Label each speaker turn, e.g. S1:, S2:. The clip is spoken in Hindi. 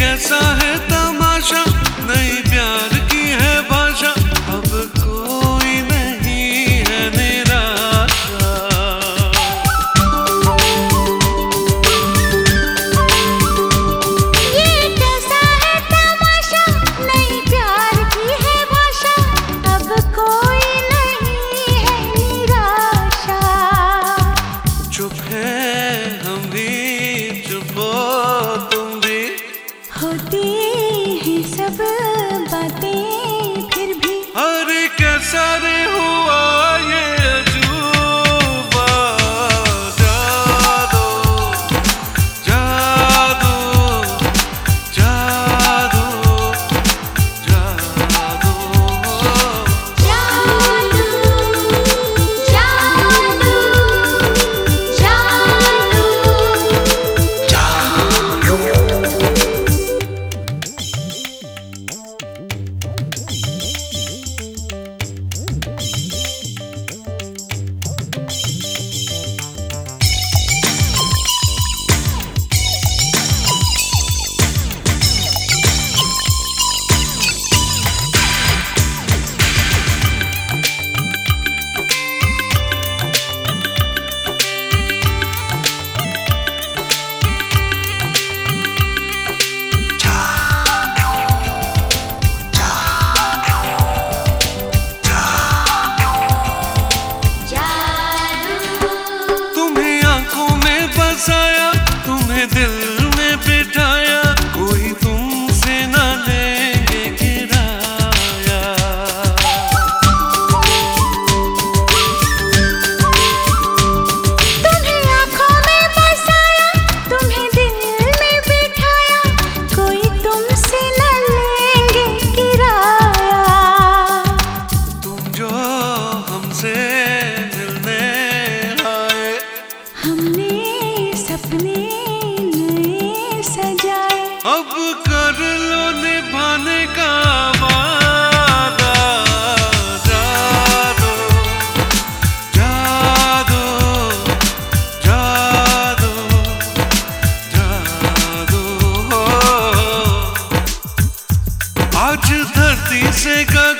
S1: कैसा है तमाशा, नई प्यार की है भाषा, अब कोई नहीं है निराशा।
S2: ये कैसा है तमाशा, नई प्यार की है भाषा, अब कोई नहीं है निराशा।
S1: चुप है हम भी, चुप हो तुम भी,
S2: होती हैं सब बातें फिर भी।
S1: अरे कैसा रे हुआ ये अजूबा, जादू जादू जादू जादू
S2: जादू जादू जादू।
S1: तुम्हें आंखों में बसाया, तुम्हें दिल में बिठाया, कोई तुमसे न लेंगे किराया।
S2: तुम्हें आँखों में बसाया, तुम्हें दिल में बिठाया, कोई तुमसे न लेंगे किराया।
S1: तुम जो हमसे मिलने आए,
S2: हमने सपने नए सजाए,
S1: अब कर लो निभाने का वादा। जादू जादू जादू जादू, आज धरती से